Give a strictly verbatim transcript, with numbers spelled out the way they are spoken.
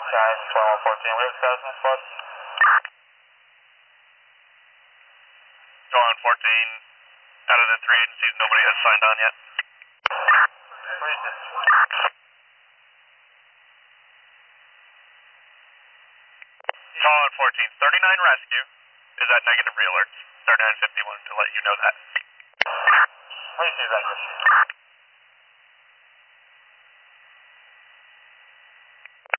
Guys, twelve fourteen, we have status in spot. twelve fourteen, out of the three agencies, nobody has signed on yet. twelve fourteen, thirty-nine rescue is at negative re-alerts. thirty-nine fifty-one to let you know that. Please use that.